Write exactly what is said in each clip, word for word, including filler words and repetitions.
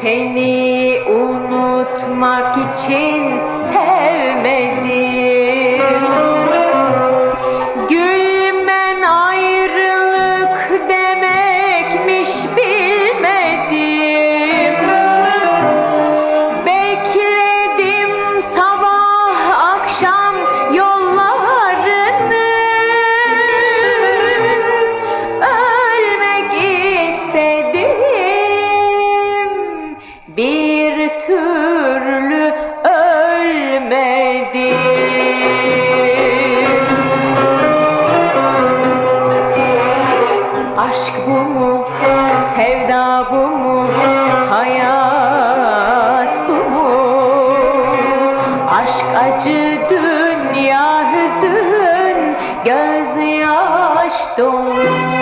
Seni unutmak için sevmedim. Gülmen ayrılık demekmiş bilmedim. Bekledim sabah akşam yollarını. Ölmek istedim, bir türlü ölmedim. Aşk bu mu, sevda bu mu, hayat bu mu? Aşk acı, dünya hüzün, gözyaş dolu.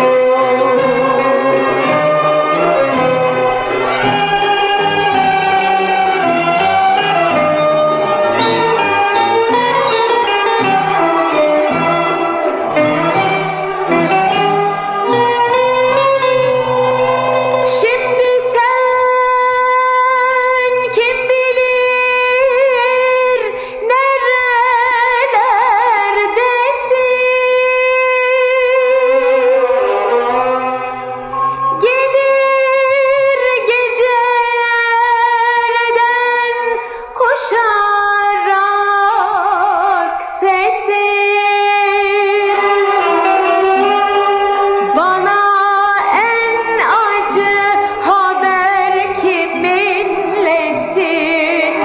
Koşarak sesin bana en acı haber kiminlesin?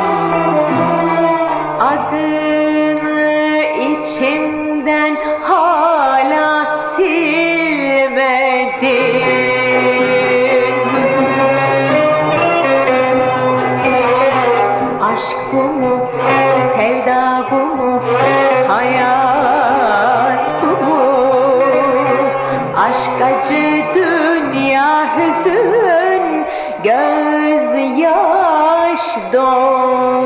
Adını içimden hala silmedim. Aşk bu mu, sevda bu mu, hayat bu mu? Aşk acı, dünya hüzün, gözyaş dolu.